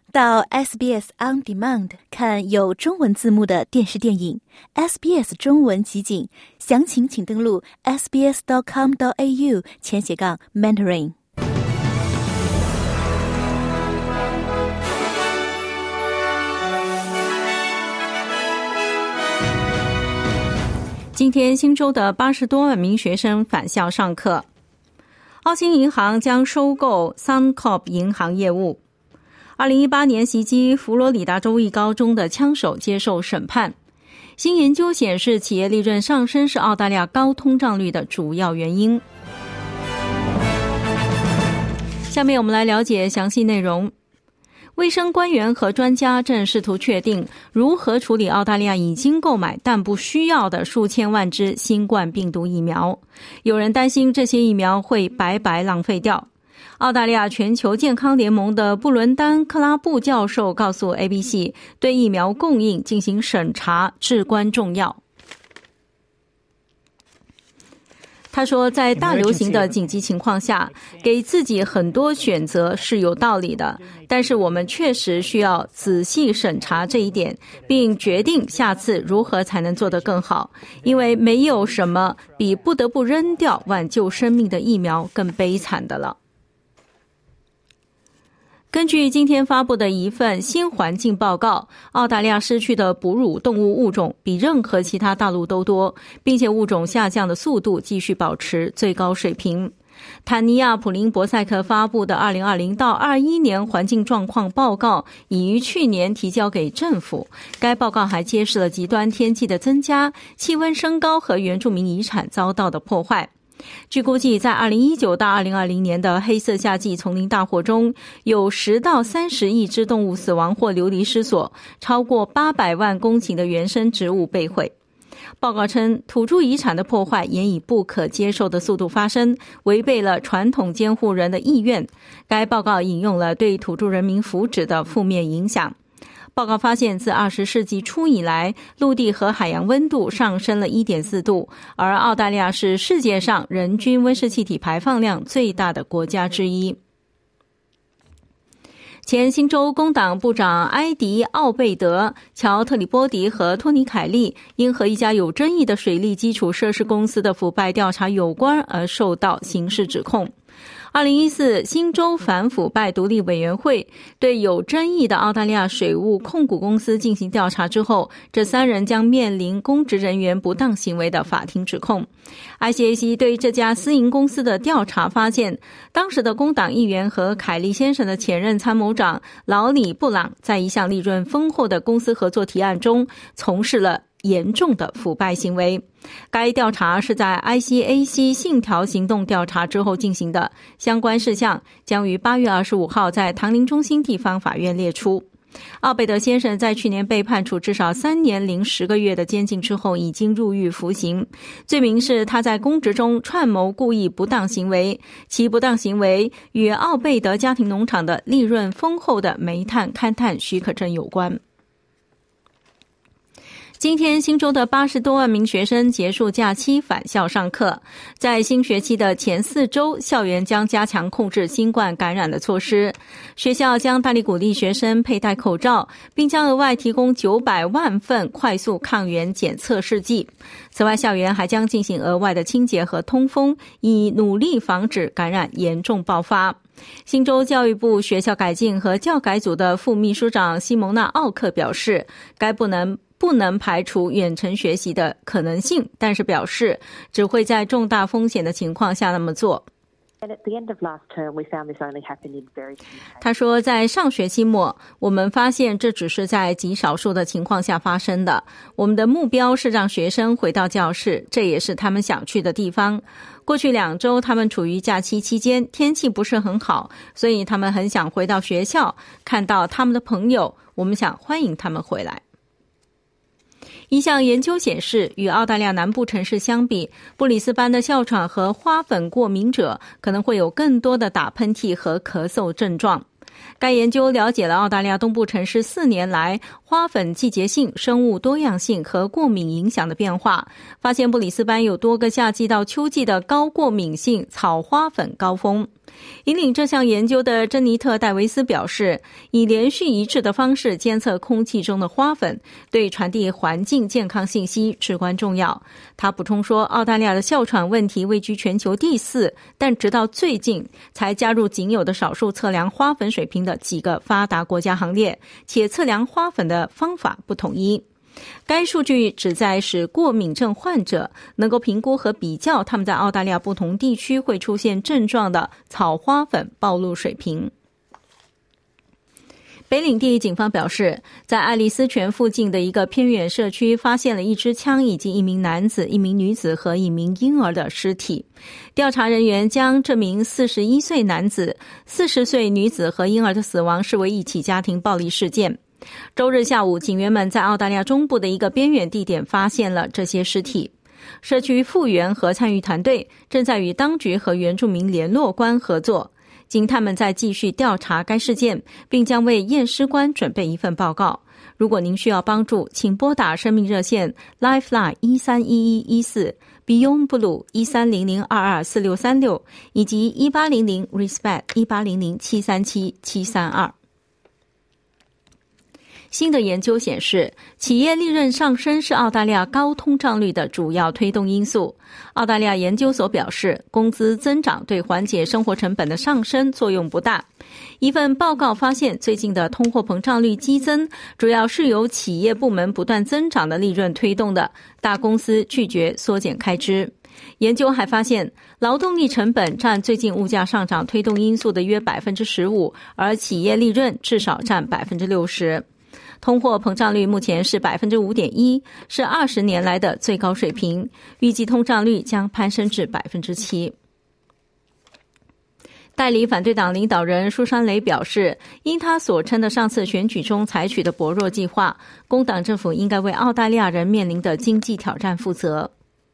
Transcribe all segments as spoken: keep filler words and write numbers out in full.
到 S B S On Demand 看有中文字幕的电视电影 S B S 中文集锦，详情请登录 s b s dot com dot a u 前斜杠 mentoring。 今天新州的八十多万名学生返校上课。澳新银行将收购 Suncorp 银行业务。二零一八年袭击佛罗里达州一高中的枪手接受审判。新研究显示，企业利润上升是澳大利亚高通胀率的主要原因。下面我们来了解详细内容。卫生官员和专家正试图确定如何处理澳大利亚已经购买但不需要的数千万支新冠病毒疫苗。有人担心这些疫苗会白白浪费掉。澳大利亚全球健康联盟的布伦丹·克拉布教授告诉 A B C， 对疫苗供应进行审查至关重要。他说，在大流行的紧急情况下，给自己很多选择是有道理的，但是我们确实需要仔细审查这一点，并决定下次如何才能做得更好，因为没有什么比不得不扔掉挽救生命的疫苗更悲惨的了。根据今天发布的一份新环境报告，澳大利亚失去的哺乳动物物种比任何其他大陆都多，并且物种下降的速度继续保持最高水平。坦尼亚普林博塞克发布的二零二零到二一年环境状况报告已于去年提交给政府。该报告还揭示了极端天气的增加、气温升高和原住民遗产遭到的破坏。据估计，在二零一九到二零二零年的黑色夏季丛林大火中，有十到三十亿只动物死亡或流离失所，超过八百万公顷的原生植物被毁。报告称，土著遗产的破坏也以不可接受的速度发生，违背了传统监护人的意愿。该报告引用了对土著人民福祉的负面影响。报告发现，自二十世纪初以来，陆地和海洋温度上升了 一点四度，而澳大利亚是世界上人均温室气体排放量最大的国家之一。前新州工党部长埃迪·奥贝德、乔·特里波迪和托尼·凯利因和一家有争议的水利基础设施公司的腐败调查有关而受到刑事指控。二零一四新州反腐败独立委员会对有争议的澳大利亚水务控股公司进行调查之后，这三人将面临公职人员不当行为的法庭指控。I C A C 对这家私营公司的调查发现，当时的工党议员和凯利先生的前任参谋长劳里·布朗在一项利润丰厚的公司合作提案中从事了严重的腐败行为。该调查是在 I C A C 信条行动调查之后进行的，相关事项将于八月二十五号在唐宁中心地方法院列出。奥贝德先生在去年被判处至少三年零十个月的监禁之后已经入狱服刑，罪名是他在公职中串谋故意不当行为，其不当行为与奥贝德家庭农场的利润丰厚的煤炭勘探许可证有关。今天新州的八十多万名学生结束假期返校上课。在新学期的前四周，校园将加强控制新冠感染的措施。学校将大力鼓励学生佩戴口罩，并将额外提供九百万份快速抗原检测试剂。此外，校园还将进行额外的清洁和通风，以努力防止感染严重爆发。新州教育部学校改进和教改组的副秘书长西蒙娜·奥克表示，该部能不能排除远程学习的可能性，但是表示只会在重大风险的情况下那么做。他说，在上学期末，我们发现这只是在极少数的情况下发生的。我们的目标是让学生回到教室，这也是他们想去的地方。过去两周，他们处于假期期间，天气不是很好，所以他们很想回到学校，看到他们的朋友。我们想欢迎他们回来。一项研究显示，与澳大利亚南部城市相比，布里斯班的哮喘和花粉过敏者可能会有更多的打喷嚏和咳嗽症状。该研究了解了澳大利亚东部城市四年来花粉季节性、生物多样性和过敏影响的变化，发现布里斯班有多个夏季到秋季的高过敏性草花粉高峰。 引领这项研究的珍妮特·戴维斯表示，以连续一致的方式监测空气中的花粉，对传递环境健康信息至关重要。他补充说，澳大利亚的哮喘问题位居全球第四，但直到最近才加入仅有的少数测量花粉水平的几个发达国家行列，且测量花粉的方法不统一。该数据旨在使过敏症患者能够评估和比较他们在澳大利亚不同地区会出现症状的草花粉暴露水平。北领地警方表示，在爱丽丝泉附近的一个偏远社区发现了一支枪以及一名男子、一名女子和一名婴儿的尸体。调查人员将这名四十一岁男子、四十岁女子和婴儿的死亡视为一起家庭暴力事件。周日下午，警员们在澳大利亚中部的一个边远地点发现了这些尸体。社区复原和参与团队正在与当局和原住民联络官合作。警探们在继续调查该事件，并将为验尸官准备一份报告。如果您需要帮助，请拨打生命热线 Lifeline 一三一一一四 Beyond Blue 一三零零二二四六三六以及一八零零 Respect 一八零零七三七七三二。新的研究显示，企业利润上升是澳大利亚高通胀率的主要推动因素。澳大利亚研究所表示，工资增长对缓解生活成本的上升作用不大。一份报告发现，最近的通货膨胀率激增主要是由企业部门不断增长的利润推动的，大公司拒绝缩减开支。研究还发现，劳动力成本占最近物价上涨推动因素的约 百分之十五， 而企业利润至少占 百分之六十。通货膨胀率目前是 百分之五点一， 是二十年来的最高水平，预计通胀率将攀升至 百分之七。代理反对党领导人舒珊雷表示，因他所称的上次选举中采取的薄弱计划，工党政府应该为澳大利亚人面临的经济挑战负责。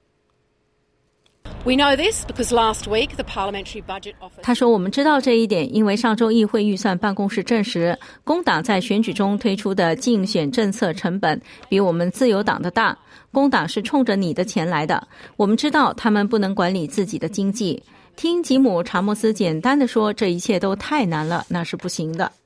We know this because last week the Parliamentary Budget Office 他说，我们知道这一点，因为上周议会预算办公室证实，工党在选举中推出的竞选政策成本比我们自由党的大。工党是冲着你的钱来的，我们知道他们不能管理自己的经济。听吉姆·查莫斯简单地说，这一切都太难了，那是不行的。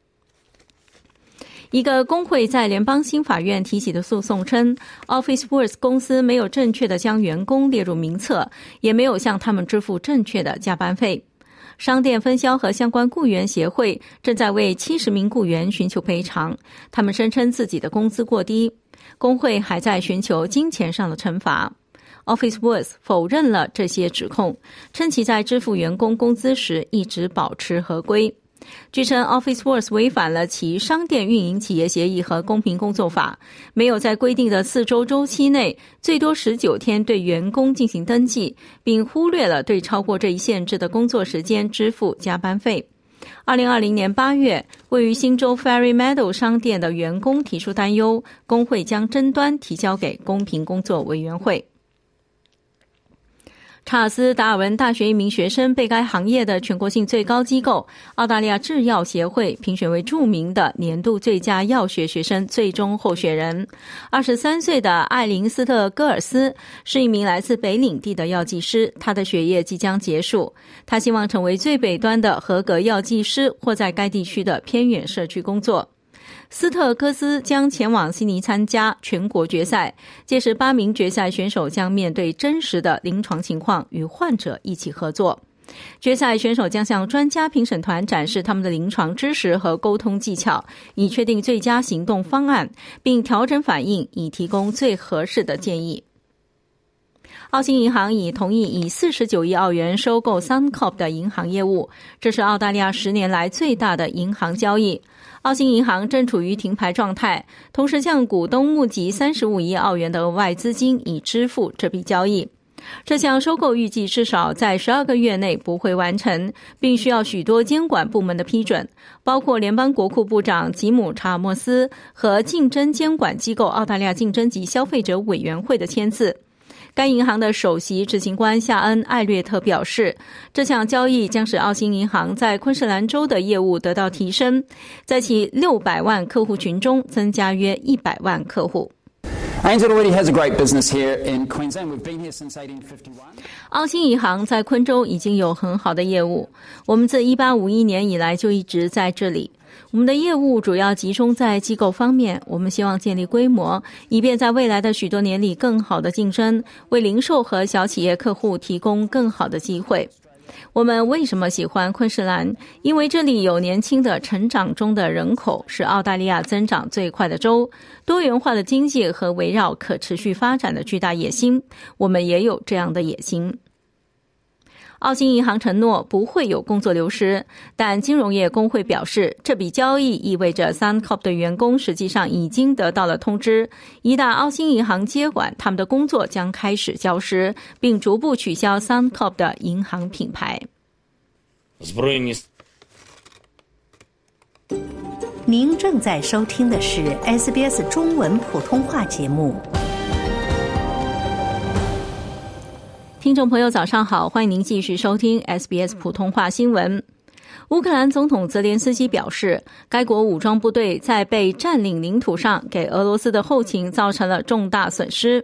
一个工会在联邦新法院提起的诉讼称， Officeworks 公司没有正确地将员工列入名册，也没有向他们支付正确的加班费。商店分销和相关雇员协会正在为七十名雇员寻求赔偿，他们声称自己的工资过低。工会还在寻求金钱上的惩罚。Officeworks 否认了这些指控，称其在支付员工工资时一直保持合规。据称 Officeworks 违反了其商店运营企业协议和公平工作法，没有在规定的四周周期内最多十九天对员工进行登记，并忽略了对超过这一限制的工作时间支付加班费。二零二零年八月，位于新州 Ferry Meadow 商店的员工提出担忧，工会将争端提交给公平工作委员会。查尔斯·达尔文大学一名学生被该行业的全国性最高机构澳大利亚制药协会评选为著名的年度最佳药学学生最终候选人。二十三岁的艾琳斯特·戈尔斯是一名来自北领地的药剂师，他的学业即将结束，他希望成为最北端的合格药剂师或在该地区的偏远社区工作。斯特科斯将前往悉尼参加全国决赛，届时八名决赛选手将面对真实的临床情况，与患者一起合作。决赛选手将向专家评审团展示他们的临床知识和沟通技巧，以确定最佳行动方案，并调整反应，以提供最合适的建议。澳新银行已同意以四十九亿澳元收购 Suncorp 的银行业务，这是澳大利亚十年来最大的银行交易。澳新银行正处于停牌状态，同时向股东募集三十五亿澳元的额外资金以支付这笔交易。这项收购预计至少在十二个月内不会完成，并需要许多监管部门的批准，包括联邦国库部长吉姆·查尔莫斯和竞争监管机构澳大利亚竞争及消费者委员会的签字。该银行的首席执行官夏恩·艾略特表示，这项交易将使澳新银行在昆士兰州的业务得到提升，在其六百万客户群中增加约一百万客户。 A N Z already has a great business here in Queensland. We've been here since eighteen fifty-one. 澳新银行在昆州已经有很好的业务，我们自一八五一年以来就一直在这里。我们的业务主要集中在机构方面，我们希望建立规模，以便在未来的许多年里更好的竞争，为零售和小企业客户提供更好的机会。我们为什么喜欢昆士兰？因为这里有年轻的成长中的人口，是澳大利亚增长最快的州，多元化的经济和围绕可持续发展的巨大野心，我们也有这样的野心。澳新银行承诺不会有工作流失，但金融业工会表示，这笔交易意味着 Suncorp 的员工实际上已经得到了通知，一旦澳新银行接管，他们的工作将开始消失，并逐步取消 Suncorp 的银行品牌。 您正在收听的是 S B S 中文普通话节目。 听众朋友早上好，欢迎您继续收听 S B S 普通话新闻。乌克兰总统泽连斯基表示，该国武装部队在被占领领土上给俄罗斯的后勤造成了重大损失。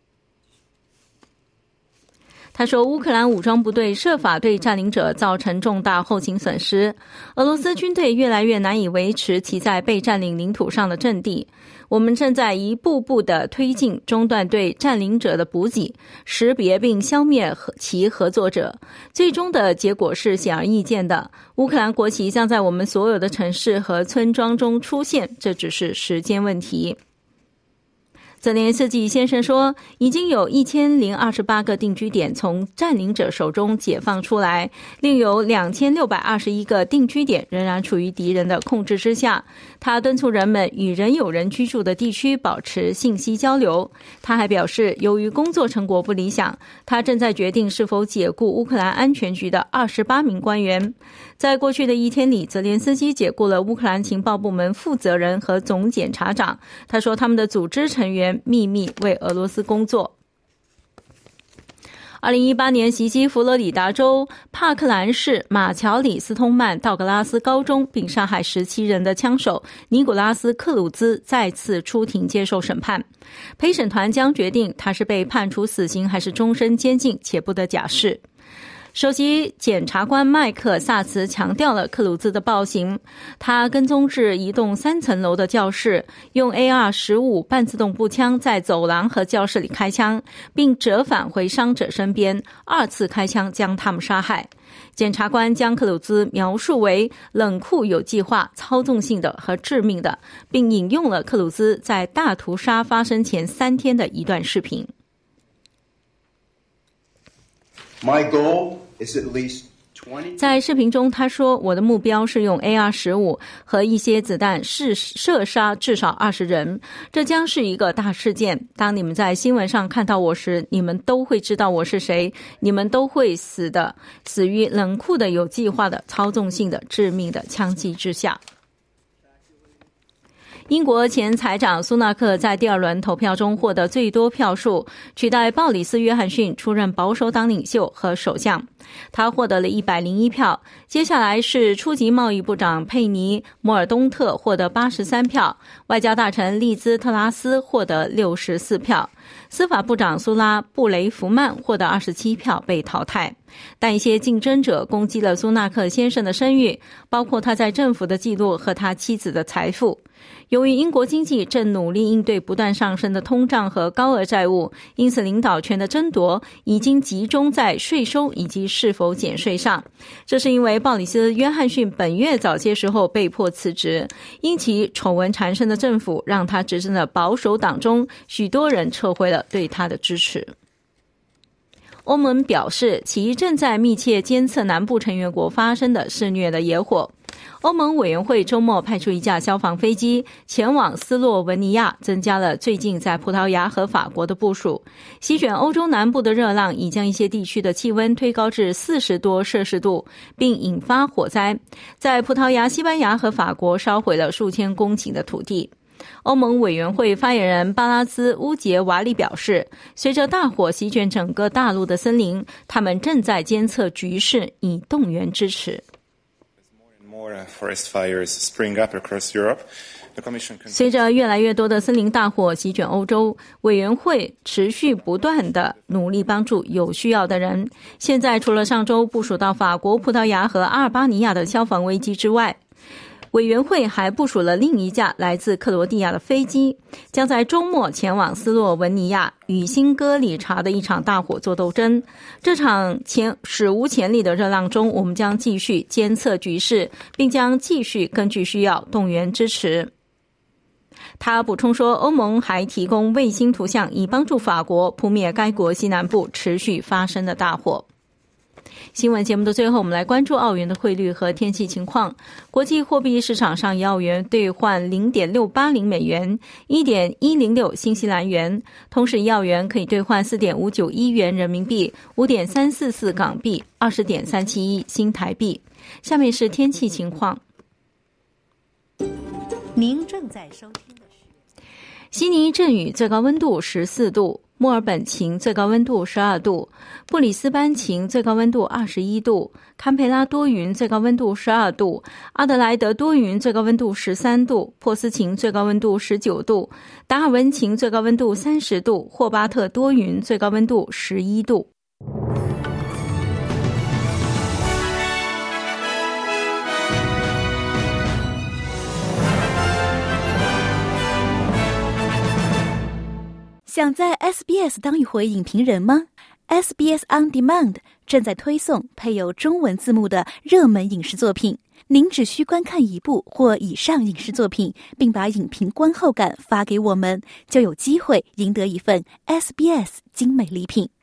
他说，乌克兰武装部队设法对占领者造成重大后勤损失，俄罗斯军队越来越难以维持其在被占领领土上的阵地。我们正在一步步地推进中断对占领者的补给，识别并消灭其合作者。最终的结果是显而易见的，乌克兰国旗将在我们所有的城市和村庄中出现，这只是时间问题。泽连斯基先生说，已经有一千零二十八个定居点从占领者手中解放出来，另有两千六百二十一个定居点仍然处于敌人的控制之下。他敦促人们与仍有人居住的地区保持信息交流。他还表示，由于工作成果不理想，他正在决定是否解雇乌克兰安全局的二十八名官员。在过去的一天里，泽连斯基解雇了乌克兰情报部门负责人和总检察长。他说，他们的组织成员秘密为俄罗斯工作。二零一八年袭击佛罗里达州帕克兰市马乔里斯通曼道格拉斯高中并杀害十七人的枪手尼古拉斯克鲁兹再次出庭接受审判，陪审团将决定他是被判处死刑还是终身监禁，且不得假释。首席检察官麦克萨茨强调了克鲁兹的暴行，他跟踪至一栋三层楼的教室，用 A R 十五 半自动步枪在走廊和教室里开枪，并折返回伤者身边，二次开枪将他们杀害。检察官将克鲁兹描述为冷酷有计划、操纵性的和致命的，并引用了克鲁兹在大屠杀发生前三天的一段视频。 My goal is at least 在视频中他说，我的目标是用 A R 十五 和一些子弹试射杀至少二十人，这将是一个大事件。当你们在新闻上看到我时，你们都会知道我是谁，你们都会死的，死于冷酷的、有计划的、操纵性的、致命的枪击之下。英国前财长苏纳克在第二轮投票中获得最多票数，取代鲍里斯·约翰逊出任保守党领袖和首相。他获得了一百零一票，接下来是初级贸易部长佩尼·摩尔东特获得八十三票，外交大臣利兹·特拉斯获得六十四票，司法部长苏拉·布雷弗曼获得二十七票被淘汰。但一些竞争者攻击了苏纳克先生的声誉，包括他在政府的记录和他妻子的财富。由于英国经济正努力应对不断上升的通胀和高额债务，因此领导权的争夺已经集中在税收以及是否减税上。这是因为鲍里斯·约翰逊本月早些时候被迫辞职，因其丑闻缠身的政府让他执政的保守党中许多人撤回了对他的支持。欧盟表示，其正在密切监测南部成员国发生的肆虐的野火。欧盟委员会周末派出一架消防飞机前往斯洛文尼亚，增加了最近在葡萄牙和法国的部署。席卷欧洲南部的热浪已将一些地区的气温推高至四十多摄氏度，并引发火灾。在葡萄牙、西班牙和法国烧毁了数千公顷的土地。欧盟委员会发言人巴拉兹·乌杰瓦里表示，随着大火席卷整个大陆的森林，他们正在监测局势，以动员支持。 随着越来越多的森林大火席卷欧洲，委员会持续不断的努力帮助有需要的人。现在除了上周部署到法国、葡萄牙和阿尔巴尼亚的消防危机之外，委员会还部署了另一架来自克罗地亚的飞机，将在周末前往斯洛文尼亚与新戈里察的一场大火做斗争。这场前史无前例的热浪中，我们将继续监测局势，并将继续根据需要动员支持。他补充说，欧盟还提供卫星图像，以帮助法国扑灭该国西南部持续发生的大火。新闻节目的最后，我们来关注澳元的汇率和天气情况。国际货币市场上，以澳元兑换 零点六八零 美元， 一点一零六 新西兰元。同时，一澳元可以兑换 四点五九一 元人民币， 五点三四四 港币， 二十点三七一 新台币。下面是天气情况。 您正在收听的是悉尼阵雨，最高温度十四度；墨尔本晴，最高温度十二度；布里斯班晴，最高温度二十一度；堪培拉多云，最高温度十二度；阿德莱德多云，最高温度十三度；珀斯晴，最高温度十九度；达尔文晴，最高温度三十度；霍巴特多云，最高温度十一度。 想在 S B S 当一回影评人吗？ S B S On Demand 正在推送配有中文字幕的热门影视作品，您只需观看一部或以上影视作品，并把影评观后感发给我们，就有机会赢得一份 S B S 精美礼品。